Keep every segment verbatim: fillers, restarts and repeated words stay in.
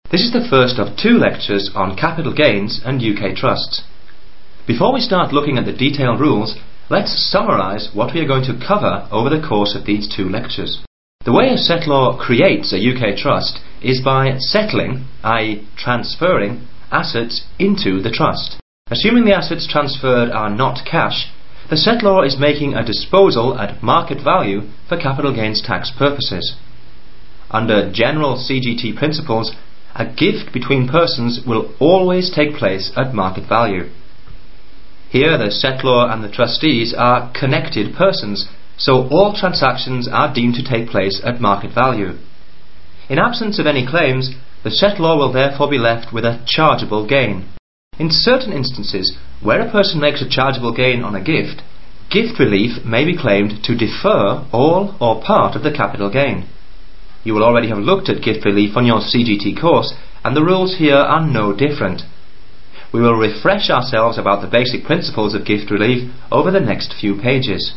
This is the first of two lectures on capital gains and U K trusts. Before we start looking at the detailed rules, let's summarise what we are going to cover over the course of these two lectures. The way a settlor creates a U K trust is by settling, that is transferring, assets into the trust. Assuming the assets transferred are not cash, the settlor is making a disposal at market value for capital gains tax purposes. Under general C G T principles, a gift between persons will always take place at market value. Here the settlor and the trustees are connected persons, so all transactions are deemed to take place at market value. In absence of any claims, the settlor will therefore be left with a chargeable gain. In certain instances, where a person makes a chargeable gain on a gift, gift relief may be claimed to defer all or part of the capital gain. You will already have looked at gift relief on your C G T course, and the rules here are no different. We will refresh ourselves about the basic principles of gift relief over the next few pages.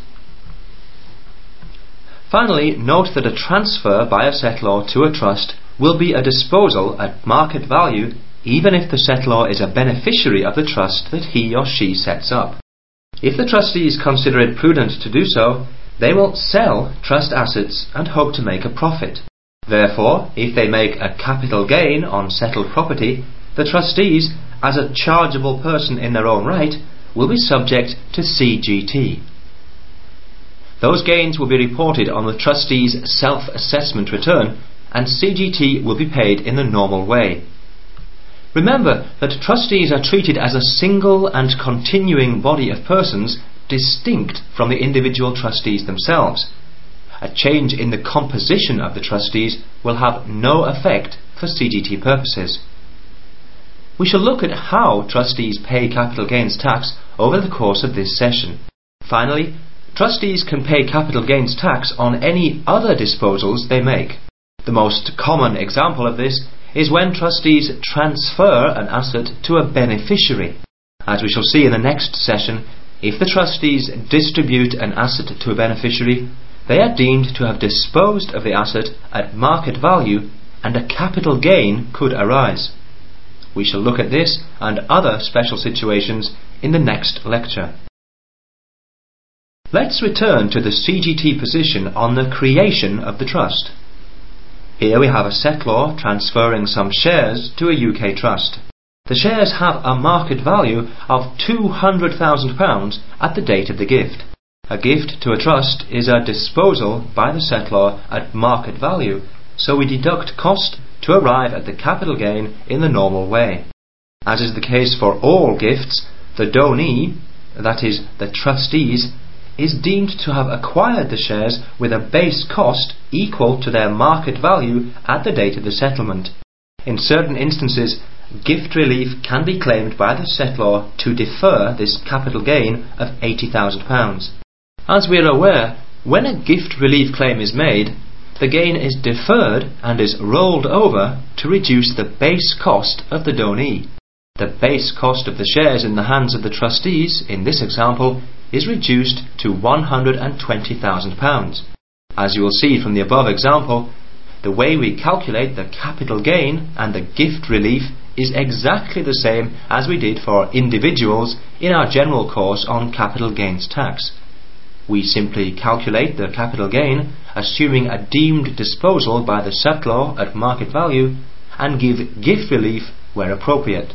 Finally, note that a transfer by a settlor to a trust will be a disposal at market value even if the settlor is a beneficiary of the trust that he or she sets up. If the trustees consider it prudent to do so, they will sell trust assets and hope to make a profit. Therefore, if they make a capital gain on settled property, the trustees, as a chargeable person in their own right, will be subject to C G T. Those gains will be reported on the trustees' self-assessment return, and C G T will be paid in the normal way. Remember that trustees are treated as a single and continuing body of persons distinct from the individual trustees themselves. A change in the composition of the trustees will have no effect for C G T purposes. We shall look at how trustees pay capital gains tax over the course of this session. Finally, trustees can pay capital gains tax on any other disposals they make. The most common example of this is when trustees transfer an asset to a beneficiary. As we shall see in the next session, if the trustees distribute an asset to a beneficiary, they are deemed to have disposed of the asset at market value and a capital gain could arise. We shall look at this and other special situations in the next lecture. Let's return to the C G T position on the creation of the trust. Here we have a settlor transferring some shares to a U K trust. The shares have a market value of two hundred thousand pounds at the date of the gift. A gift to a trust is a disposal by the settlor at market value, so we deduct cost to arrive at the capital gain in the normal way. As is the case for all gifts, the donee, that is, the trustees, is deemed to have acquired the shares with a base cost equal to their market value at the date of the settlement. In certain instances, gift relief can be claimed by the settlor to defer this capital gain of eighty thousand pounds. As we are aware, when a gift relief claim is made, the gain is deferred and is rolled over to reduce the base cost of the donee. The base cost of the shares in the hands of the trustees, in this example, is reduced to one hundred twenty thousand pounds. As you will see from the above example, the way we calculate the capital gain and the gift relief is exactly the same as we did for individuals in our general course on capital gains tax. We simply calculate the capital gain, assuming a deemed disposal by the settlor at market value, and give gift relief where appropriate.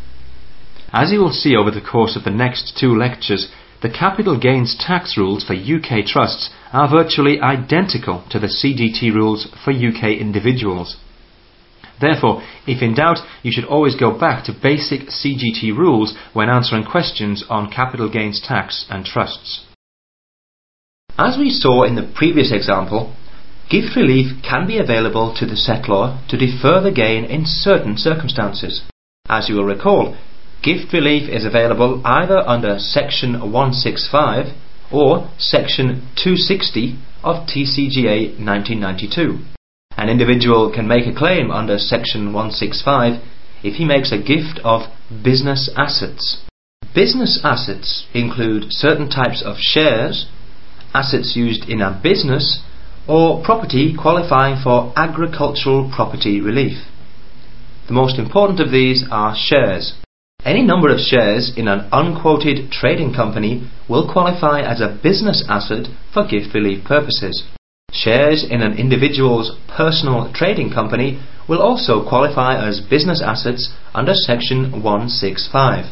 As you will see over the course of the next two lectures, the capital gains tax rules for U K trusts are virtually identical to the C G T rules for U K individuals. Therefore, if in doubt, you should always go back to basic C G T rules when answering questions on capital gains tax and trusts. As we saw in the previous example, gift relief can be available to the settlor to defer the gain in certain circumstances. As you will recall, gift relief is available either under Section one sixty-five or Section two sixty of T C G A nineteen ninety-two. An individual can make a claim under Section one sixty-five if he makes a gift of business assets. Business assets include certain types of shares, assets used in a business, or property qualifying for agricultural property relief. The most important of these are shares. Any number of shares in an unquoted trading company will qualify as a business asset for gift relief purposes. Shares in an individual's personal trading company will also qualify as business assets under Section one sixty-five.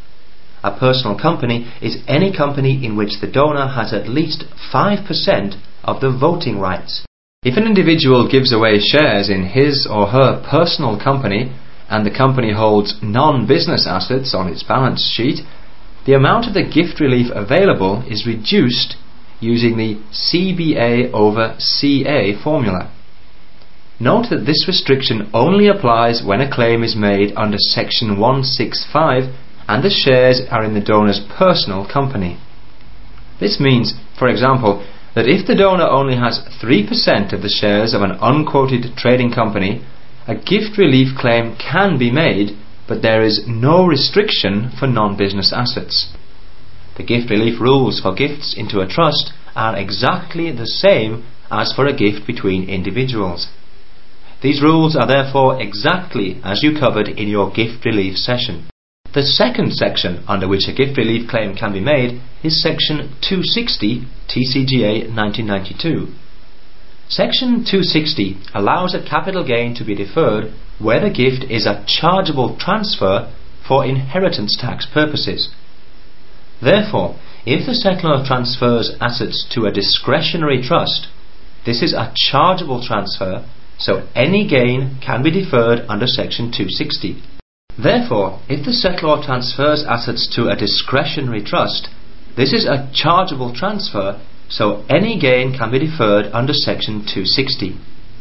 A personal company is any company in which the donor has at least five percent of the voting rights. If an individual gives away shares in his or her personal company and the company holds non-business assets on its balance sheet, the amount of the gift relief available is reduced using the C B A over C A formula. Note that this restriction only applies when a claim is made under Section one sixty-five and the shares are in the donor's personal company. This means, for example, that if the donor only has three percent of the shares of an unquoted trading company, a gift relief claim can be made, but there is no restriction for non-business assets. The gift relief rules for gifts into a trust are exactly the same as for a gift between individuals. These rules are therefore exactly as you covered in your gift relief session. The second section under which a gift relief claim can be made is Section two sixty T C G A nineteen ninety-two. Section two sixty allows a capital gain to be deferred where the gift is a chargeable transfer for inheritance tax purposes. Therefore, if the settlor transfers assets to a discretionary trust, this is a chargeable transfer, so any gain can be deferred under Section two sixty. Therefore, if the settlor transfers assets to a discretionary trust, this is a chargeable transfer, so any gain can be deferred under Section two sixty.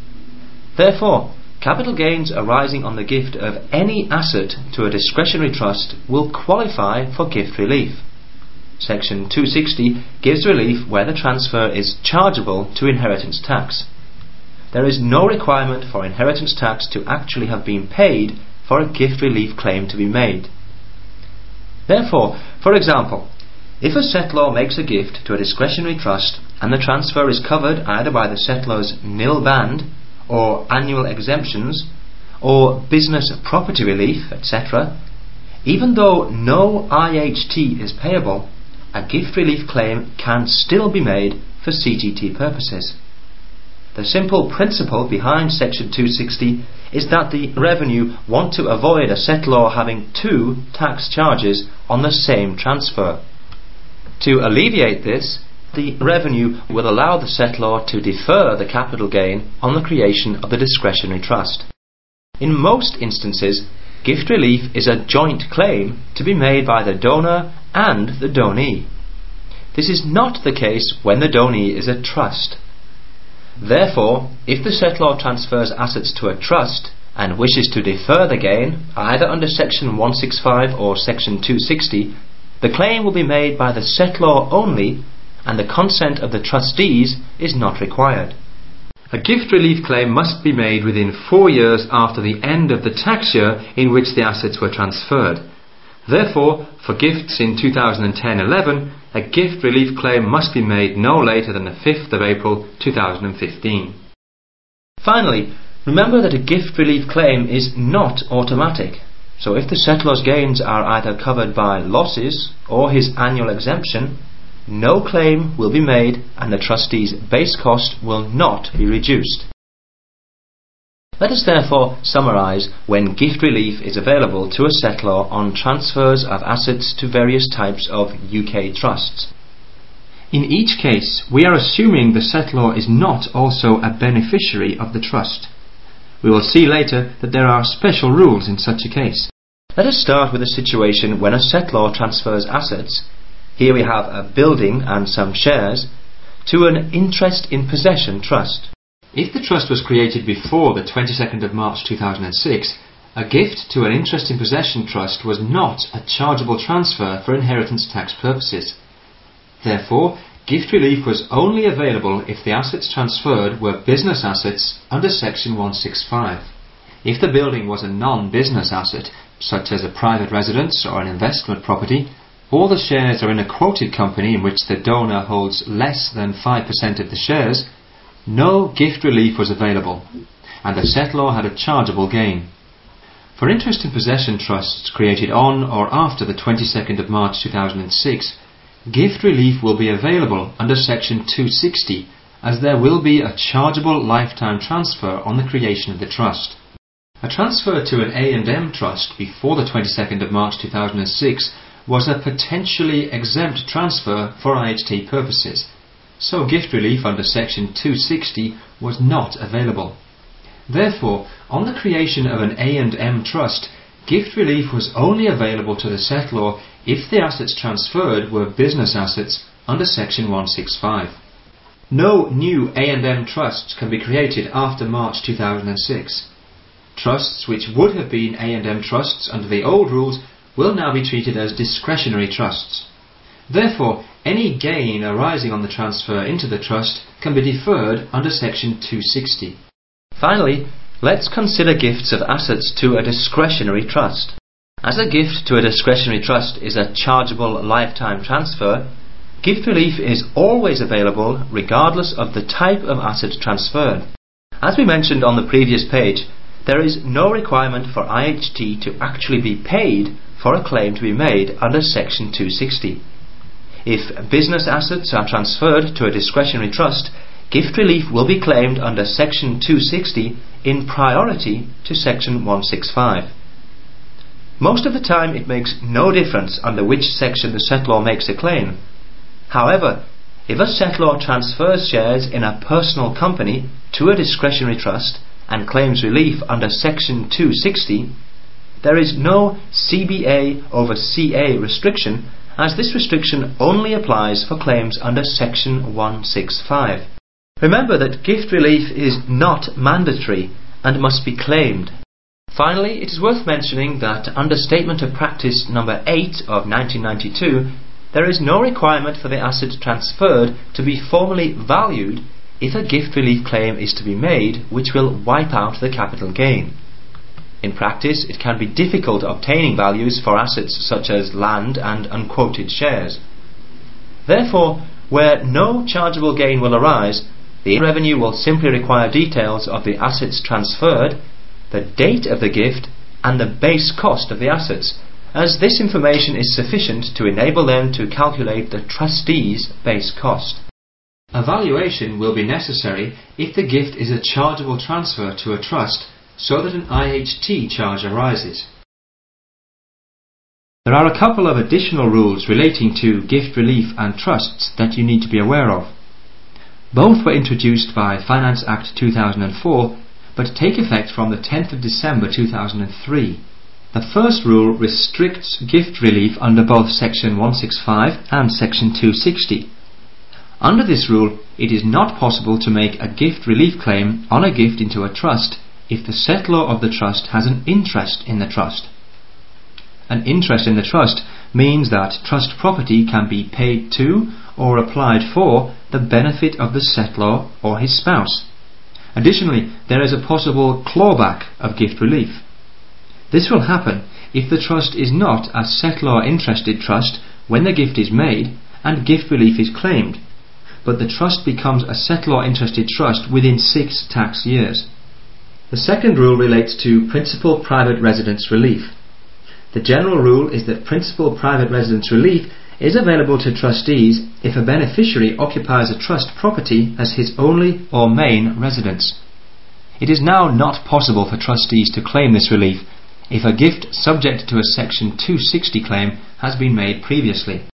Therefore, capital gains arising on the gift of any asset to a discretionary trust will qualify for gift relief. Section two sixty gives relief where the transfer is chargeable to inheritance tax. There is no requirement for inheritance tax to actually have been paid for a gift relief claim to be made. Therefore, for example, if a settlor makes a gift to a discretionary trust and the transfer is covered either by the settlor's nil band or annual exemptions or business property relief, et cetera, even though no I H T is payable, a gift relief claim can still be made for C G T purposes. The simple principle behind Section two sixty is that the revenue want to avoid a settlor having two tax charges on the same transfer. To alleviate this, the revenue will allow the settlor to defer the capital gain on the creation of the discretionary trust. In most instances, gift relief is a joint claim to be made by the donor and the donee. This is not the case when the donee is a trust. Therefore, if the settlor transfers assets to a trust and wishes to defer the gain, either under Section one sixty-five or Section two sixty, the claim will be made by the settlor only, and the consent of the trustees is not required. A gift relief claim must be made within four years after the end of the tax year in which the assets were transferred. Therefore, for gifts in two thousand ten eleven, a gift relief claim must be made no later than the fifth of April two thousand fifteen. Finally, remember that a gift relief claim is not automatic. So if the settlor's gains are either covered by losses or his annual exemption, no claim will be made and the trustee's base cost will not be reduced. Let us therefore summarise when gift relief is available to a settlor on transfers of assets to various types of U K trusts. In each case, we are assuming the settlor is not also a beneficiary of the trust. We will see later that there are special rules in such a case. Let us start with a situation when a settlor transfers assets, here we have a building and some shares, to an interest in possession trust. If the trust was created before the twenty-second of March two thousand six, a gift to an interest in possession trust was not a chargeable transfer for inheritance tax purposes. Therefore, gift relief was only available if the assets transferred were business assets under Section one sixty-five. If the building was a non-business asset, such as a private residence or an investment property, or the shares are in a quoted company in which the donor holds less than five percent of the shares, no gift relief was available, and the settlor had a chargeable gain. For interest in possession trusts created on or after the twenty-second of March two thousand six, gift relief will be available under Section two sixty, as there will be a chargeable lifetime transfer on the creation of the trust. A transfer to an A and M trust before the twenty-second of March two thousand six was a potentially exempt transfer for I H T purposes, so gift relief under Section two sixty was not available. Therefore, on the creation of an A and M trust, gift relief was only available to the settlor if the assets transferred were business assets under Section one sixty-five. No new A and M trusts can be created after March two thousand six. Trusts which would have been A and M trusts under the old rules will now be treated as discretionary trusts. Therefore, any gain arising on the transfer into the trust can be deferred under Section two sixty. Finally, let's consider gifts of assets to a discretionary trust. As a gift to a discretionary trust is a chargeable lifetime transfer, gift relief is always available regardless of the type of asset transferred. As we mentioned on the previous page, there is no requirement for I H T to actually be paid for a claim to be made under Section two sixty. If business assets are transferred to a discretionary trust, gift relief will be claimed under Section two sixty in priority to Section one sixty-five. Most of the time it makes no difference under which section the settlor makes a claim. However, if a settlor transfers shares in a personal company to a discretionary trust and claims relief under Section two sixty, there is no C B A over C A restriction, as this restriction only applies for claims under Section one sixty-five. Remember that gift relief is not mandatory and must be claimed. Finally, it is worth mentioning that under Statement of Practice number eight of nineteen ninety-two, there is no requirement for the asset transferred to be formally valued if a gift relief claim is to be made which will wipe out the capital gain. In practice, it can be difficult obtaining values for assets such as land and unquoted shares. Therefore, where no chargeable gain will arise, the revenue will simply require details of the assets transferred, the date of the gift, and the base cost of the assets, as this information is sufficient to enable them to calculate the trustee's base cost. A valuation will be necessary if the gift is a chargeable transfer to a trust, so that an I H T charge arises. There are a couple of additional rules relating to gift relief and trusts that you need to be aware of. Both were introduced by Finance Act two thousand four, but take effect from the tenth of December two thousand three. The first rule restricts gift relief under both Section one sixty-five and Section two sixty. Under this rule, it is not possible to make a gift relief claim on a gift into a trust if the settlor of the trust has an interest in the trust. An interest in the trust means that trust property can be paid to or applied for the benefit of the settlor or his spouse. Additionally, there is a possible clawback of gift relief. This will happen if the trust is not a settlor interested trust when the gift is made and gift relief is claimed, but the trust becomes a settlor interested trust within six tax years. The second rule relates to principal private residence relief. The general rule is that principal private residence relief is available to trustees if a beneficiary occupies a trust property as his only or main residence. It is now not possible for trustees to claim this relief if a gift subject to a Section two sixty claim has been made previously.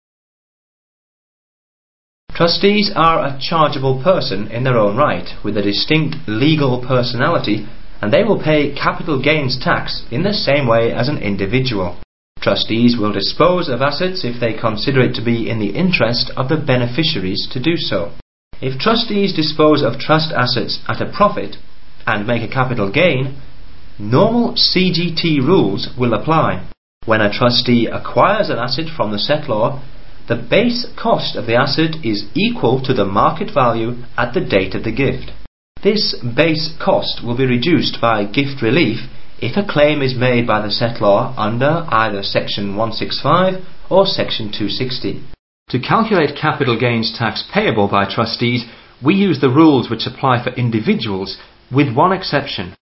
Trustees are a chargeable person in their own right, with a distinct legal personality, and they will pay capital gains tax in the same way as an individual. Trustees will dispose of assets if they consider it to be in the interest of the beneficiaries to do so. If trustees dispose of trust assets at a profit and make a capital gain, normal C G T rules will apply. When a trustee acquires an asset from the settlor, the base cost of the asset is equal to the market value at the date of the gift. This base cost will be reduced by gift relief if a claim is made by the settlor under either Section one sixty-five or Section two sixty. To calculate capital gains tax payable by trustees, we use the rules which apply for individuals, with one exception.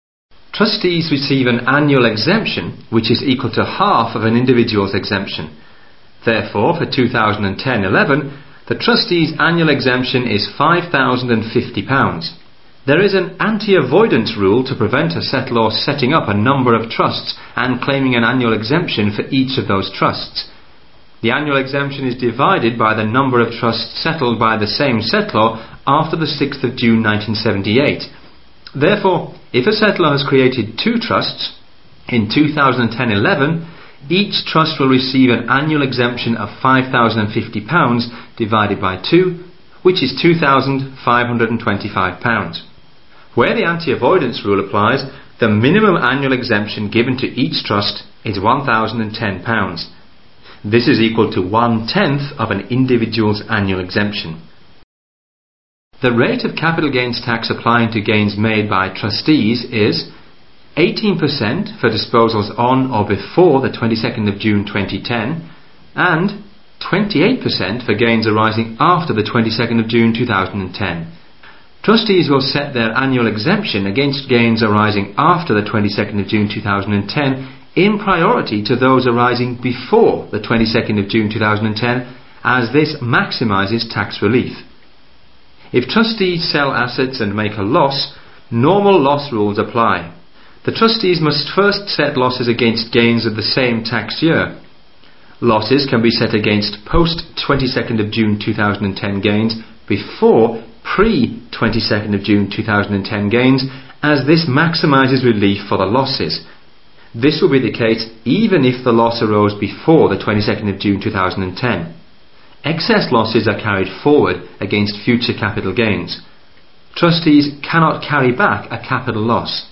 Trustees receive an annual exemption which is equal to half of an individual's exemption. Therefore, for two thousand ten eleven, the trustees' annual exemption is five thousand fifty pounds. There is an anti-avoidance rule to prevent a settlor setting up a number of trusts and claiming an annual exemption for each of those trusts. The annual exemption is divided by the number of trusts settled by the same settlor after the sixth of June nineteen seventy-eight. Therefore, if a settlor has created two trusts, in two thousand ten eleven, each trust will receive an annual exemption of five thousand fifty pounds divided by two, which is two thousand five hundred twenty-five pounds. Where the anti-avoidance rule applies, the minimum annual exemption given to each trust is one thousand ten pounds. This is equal to one-tenth of an individual's annual exemption. The rate of capital gains tax applying to gains made by trustees is eighteen percent for disposals on or before the twenty-second of June twenty ten and twenty-eight percent for gains arising after the twenty-second of June two thousand ten. Trustees will set their annual exemption against gains arising after the twenty-second of June two thousand ten in priority to those arising before the twenty-second of June two thousand ten, as this maximises tax relief. If trustees sell assets and make a loss, normal loss rules apply. The trustees must first set losses against gains of the same tax year. Losses can be set against post-twenty-second of June two thousand ten gains before pre-twenty-second of June two thousand ten gains, as this maximises relief for the losses. This will be the case even if the loss arose before the twenty-second of June two thousand ten. Excess losses are carried forward against future capital gains. Trustees cannot carry back a capital loss.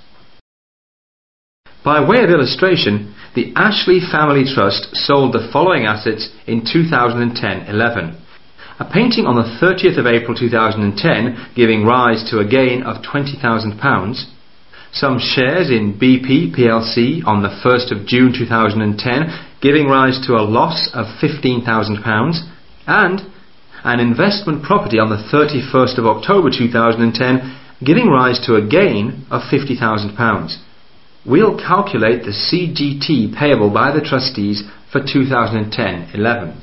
By way of illustration, the Ashley Family Trust sold the following assets in two thousand ten eleven. A painting on the thirtieth of April two thousand ten giving rise to a gain of twenty thousand pounds, some shares in B P P L C on the first of June two thousand ten giving rise to a loss of fifteen thousand pounds, and an investment property on the thirty-first of October two thousand ten giving rise to a gain of fifty thousand pounds. We'll calculate the C G T payable by the trustees for two thousand ten eleven.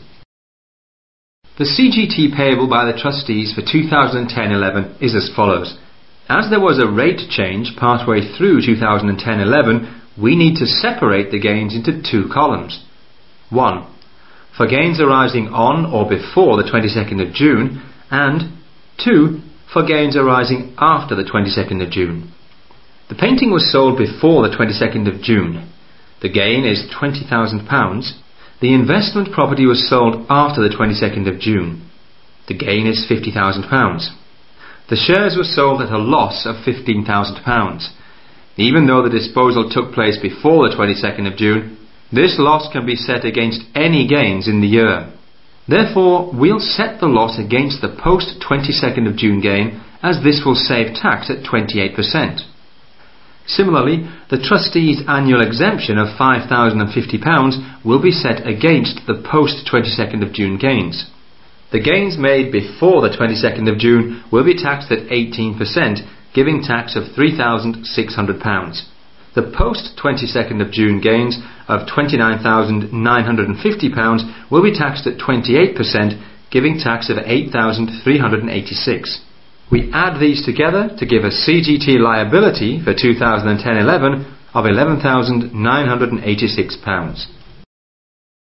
The C G T payable by the trustees for two thousand ten eleven is as follows. As there was a rate change partway through two thousand ten eleven, we need to separate the gains into two columns. one. For gains arising on or before the twenty-second of June, and two. For gains arising after the twenty-second of June. The painting was sold before the twenty-second of June. The gain is twenty thousand pounds. The investment property was sold after the twenty-second of June. The gain is fifty thousand pounds. The shares were sold at a loss of fifteen thousand pounds. Even though the disposal took place before the twenty-second of June, this loss can be set against any gains in the year. Therefore, we'll set the loss against the post-twenty-second of June gain, as this will save tax at twenty-eight percent. Similarly, the trustees' annual exemption of five thousand fifty pounds will be set against the post-twenty-second of June gains. The gains made before the twenty-second of June will be taxed at eighteen percent, giving tax of three thousand six hundred pounds. The post-twenty-second of June gains of twenty-nine thousand nine hundred fifty pounds will be taxed at twenty-eight percent, giving tax of eight thousand three hundred eighty-six. We add these together to give a C G T liability for two thousand ten eleven of eleven thousand nine hundred eighty-six pounds.